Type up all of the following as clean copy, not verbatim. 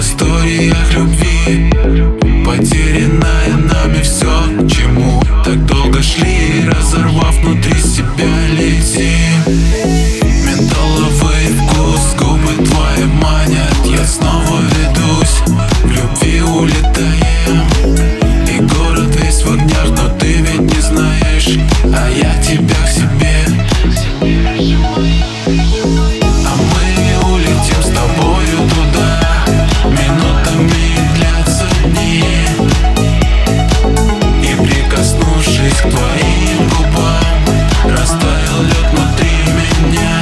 историях любви, потерянное нами все, к чему так долго шли, разорвав внутри себя, летим. Ментоловый вкус, губы твои манят, я снова ведусь, в любви улетаем. И город весь в огнях, но ты ведь не знаешь, а я тебя к себе. А мы улетим с тобою туда, минутами длятся дни, и прикоснувшись к твоим губам, растаял лед внутри меня.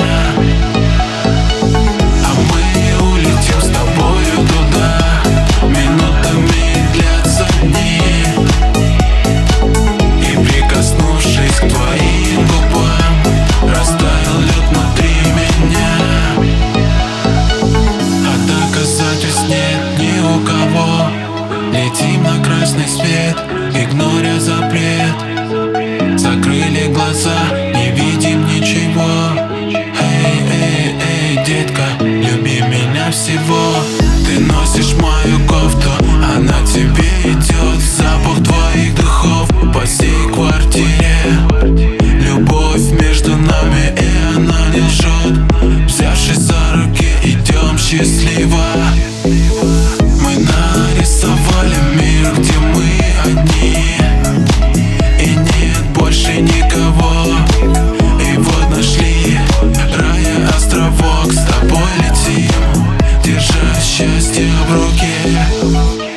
А мы улетим с тобою туда, минутами длятся дни, и прикоснувшись к твоим губам, растаял лед внутри меня. А доказательств нет ни у кого, летим на красный свет, игноря запрет. Закрыли глаза, не видим ничего. Эй, эй, эй, детка, люби меня всего. Ты носишь мою кофту, она тебе идет, запах твоих духов по всей квартире. Любовь между нами, и она не лжет. Взявшись за руки, идем счастливо. Мы нарисовали мир, где мы одни, и нет больше никого. И вот нашли рая, островок, с тобой летим, держа счастье в руке.